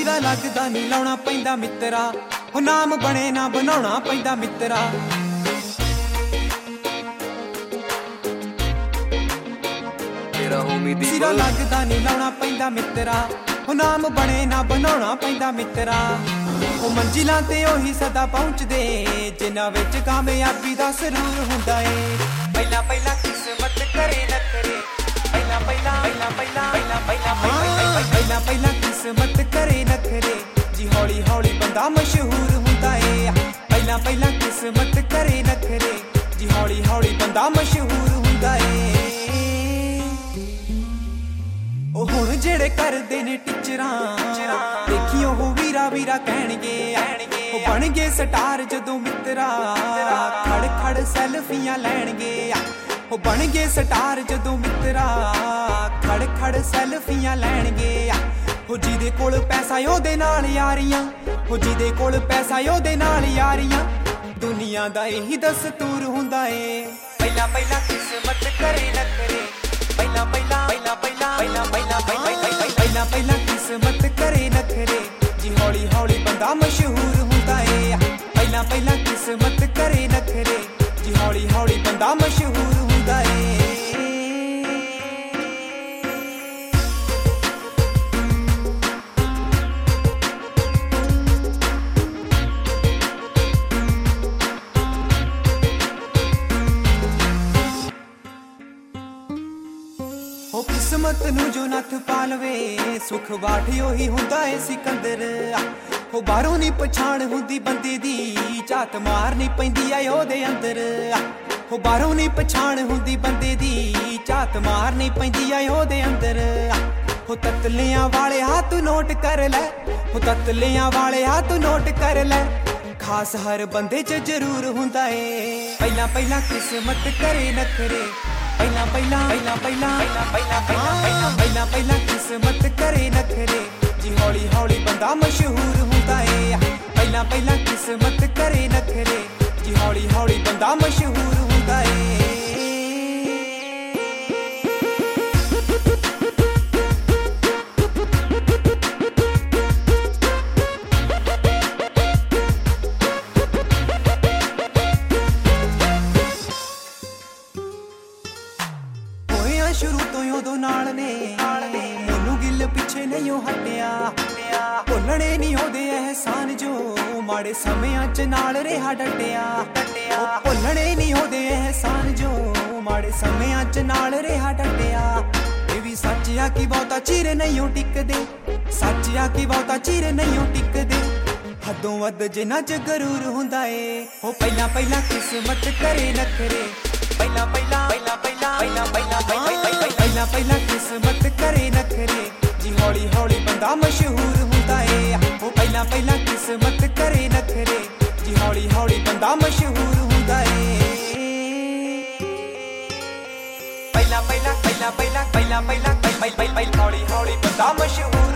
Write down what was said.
ਸਿਰਾ ਲੱਗਦਾ ਨੀ ਲਾਉਣਾ ਪੈਂਦਾ ਮਿੱਤਰਾ, ਉਹ ਨਾਮ ਬਣੇ ਨਾ ਬਣਾਉਣਾ ਪੈਂਦਾ ਮਿੱਤਰਾ। ਸਿਰਾ ਲੱਗਦਾ ਨੀ ਲਾਉਣਾ ਪੈਂਦਾ ਮਿੱਤਰਾ, ਉਹ ਨਾਮ ਬਣੇ ਨਾ ਬਣਾਉਣਾ ਪੈਂਦਾ ਮਿੱਤਰਾ। ਉਹ ਮੰਜ਼ਿਲਾਂ ਤੇ ਉਹੀ ਸਦਾ ਪਹੁੰਚਦੇ ਜਿਨ੍ਹਾਂ ਵਿੱਚ ਕਾਮਯਾਬੀ ਦਾ ਸਰੂਰ ਹੁੰਦਾ ਏ। ਪਹਿਲਾਂ ਪਹਿਲਾਂ ਕਿਸਮਤ ਕਰੇ ਨਾ ਕਰੇ, ਪਹਿਲਾਂ ਪਹਿਲਾਂ ਪਹਿਲਾਂ ਪਹਿਲਾਂ ਪਹਿਲਾਂ ਪਹਿਲਾਂ ਪਹਿਲਾਂ ਪਹਿਲਾਂ ਕਿਸਮਤ ਕਰੇ ਨਾ ਕਰੇ ਜੀ, ਹੌਲੀ ਹੌਲੀ ਬੰਦਾ ਮਸ਼ਹੂਰ ਹੁੰਦਾ ਏ। ਪਹਿਲਾਂ ਪਹਿਲਾਂ ਕਿਸਮਤ ਕਰੇ ਨਾ ਕਰੇ ਜੀ, ਹੌਲੀ ਹੌਲੀ ਬੰਦਾ ਮਸ਼ਹੂਰ ਹੁੰਦਾ ਏ। ਉਹ ਹੁਣ ਜਿਹੜੇ ਕਰਦੇ ਨੇ ਟੀਚਰਾਂ ਦੇਖੀ ਉਹ ਵੀਰਾ ਵੀਰਾ ਕਹਿਣਗੇ, ਉਹ ਬਣ ਗਏ ਸਟਾਰ ਜਦੋਂ ਮਿੱਤਰਾ ਖੜ ਖੜ ਸੈਲਫੀਆਂ ਲੈਣਗੇ। ਉਹ ਬਣ ਗਏ ਸਟਾਰ ਜਦੋਂ ਮਿੱਤਰਾ ਖੜ ਖੜ ਸੈਲਫੀਆਂ ਲੈਣਗੇ। ਉਹ ਜਿਹਦੇ ਕੋਲ ਪੈਸਾ ਉਹਦੇ ਨਾਲ ਯਾਰੀਆਂ, ਉਹ ਜਿਹਦੇ ਕੋਲ ਪੈਸਾ ਉਹਦੇ ਨਾਲ ਯਾਰੀਆਂ। ਦੁਨੀਆ ਦਾ ਇਹੀ ਦਸਤੂਰ ਹੁੰਦਾ ਏ। ਪਹਿਲਾਂ ਪਹਿਲਾਂ ਕਿਸਮਤ ਕਰੇ ਨਾ ਕਰੇ, ਪਹਿਲਾਂ ਪਹਿਲਾਂ ਪਹਿਲਾਂ ਪਹਿਲਾਂ ਪਹਿਲਾਂ ਪਹਿਲਾਂ ਪਹਿਲਾਂ ਪਹਿਲਾਂ ਕਿਸਮਤ ਕਰੇ ਨਾ ਕਰੇ ਜੀ, ਹੌਲੀ ਹੌਲੀ ਬੰਦਾ ਮਸ਼ਹੂਰ ਹੁੰਦਾ ਏ। ਪਹਿਲਾਂ ਪਹਿਲਾਂ ਕਿਸਮਤ ਕਰੇ ਨਾ ਕਰੇ ਜੀ, ਹੌਲੀ ਹੌਲੀ ਬੰਦਾ ਮਸ਼ਹੂਰ ਹੁੰਦਾ ਏ। ਉਹ ਕਿਸਮਤ ਨੂੰ ਜੋ ਨੱਥ ਪਾ ਲਵੇ, ਸੁਖ ਬਾਠ ਉਹੀ ਹੁੰਦਾ ਏ ਸਿਕੰਦਰ। ਉਹ ਬਾਹਰੋਂ ਨੀ ਪਛਾਣ ਹੁੰਦੀ ਬੰਦੇ ਦੀ, ਝਾਤ ਮਾਰਨੀ ਪੈਂਦੀ ਆ ਉਹਦੇ ਅੰਦਰ। ਉਹ ਬਾਹਰੋਂ ਨੀ ਪਛਾਣ ਹੁੰਦੀ ਬੰਦੇ ਦੀ, ਝਾਤ ਮਾਰਨੀ ਪੈਂਦੀ ਆ ਉਹਦੇ ਅੰਦਰ। ਉਹ ਤਤਲਿਆਂ ਵਾਲੇ ਹੱਥ ਨੋਟ ਕਰ ਲੈ, ਉਹ ਤਤਲਿਆਂ ਵਾਲੇ ਹੱਥ ਨੋਟ ਕਰ ਲੈ, ਖਾਸ ਹਰ ਬੰਦੇ 'ਚ ਜ਼ਰੂਰ ਹੁੰਦਾ ਏ। ਪਹਿਲਾਂ ਪਹਿਲਾਂ ਕਿਸਮਤ ਕਰੇ ਨਖਰੇ, ਪਹਿਲਾਂ ਪਹਿਲਾਂ ਪਹਿਲਾਂ ਪਹਿਲਾਂ ਪਹਿਲਾਂ ਪਹਿਲਾਂ ਪਹਿਲਾਂ ਪਹਿਲਾਂ ਕਿਸਮਤ ਕਰੇ ਨਖਰੇ ਜੀ, ਹੌਲੀ ਹੌਲੀ ਬੰਦਾ ਮਸ਼ਹੂਰ ਹੁੰਦਾ ਏ। ਪਹਿਲਾਂ ਪਹਿਲਾਂ ਕਿਸਮਤ ਕਰੇ ਨਖਰੇ ਜੀ, ਹੌਲੀ ਹੌਲੀ ਬੰਦਾ ਮਸ਼ਹੂਰ ਹੁੰਦਾ ਏ। ਸ਼ੁਰੂ ਤੋਂ ਉਦੋਂ ਨਾਲ ਨੇ ਮੈਨੂੰ ਗਿੱਲ ਪਿੱਛੇ ਨਹੀਂ ਹਟਿਆ। ਭੁੱਲਣੇ ਨਹੀਂ ਉਹਦੇ ਅਹਿਸਾਨ ਜੋ ਮਾੜੇ ਸਮਿਆਂ 'ਚ ਨਾਲ ਰਿਹਾ ਡਟਿਆ। ਭੁੱਲਣੇ ਨਹੀਂ ਉਹਦੇ ਅਹਿਸਾਨ ਜੋ ਮਾੜੇ ਸਮਿਆਂ 'ਚ ਨਾਲ ਰਿਹਾ ਡਟਿਆ। ਇਹ ਵੀ ਸੱਚ ਆ ਕਿ ਬਹੁਤਾ ਚਿਰ ਨਹੀਂ ਟਿਕਦੇ, ਸੱਚ ਆ ਕਿ ਬਹੁਤਾ ਚਿਰ ਨਹੀਂ ਟਿਕਦੇ। ਹੱਦੋਂ ਵੱਧ ਜਿਨ੍ਹਾਂ 'ਚ ਗਰੂਰ ਹੁੰਦਾ ਏ। ਉਹ ਪਹਿਲਾਂ ਪਹਿਲਾਂ ਕਿਸਮਤ ਕਰੇ ਨਖਰੇ, ਪਹਿਲਾਂ ਪਹਿਲਾਂ ਪਹਿਲਾਂ ਪਹਿਲਾਂ ਪਹਿਲਾਂ ਪਹਿਲਾਂ ਪਹਿਲਾਂ ਪਹਿਲਾਂ ਕਿਸਮਤ ਕਰੇ ਨਖਰੇ ਜੀ, ਹੌਲੀ ਹੌਲੀ ਬੰਦਾ ਮਸ਼ਹੂਰ ਹੁੰਦਾ ਏ। ਉਹ ਪਹਿਲਾਂ ਪਹਿਲਾਂ ਕਿਸਮਤ ਕਰੇ ਨਖਰੇ ਜੀ, ਹੌਲੀ ਹੌਲੀ ਬੰਦਾ ਮਸ਼ਹੂਰ ਹੁੰਦਾ ਏ। ਪਹਿਲਾਂ ਪਹਿਲਾਂ ਪਹਿਲਾਂ ਪਹਿਲਾਂ ਪਹਿਲਾਂ ਪਹਿਲਾਂ ਹੌਲੀ ਹੌਲੀ ਬੰਦਾ ਮਸ਼ਹੂਰ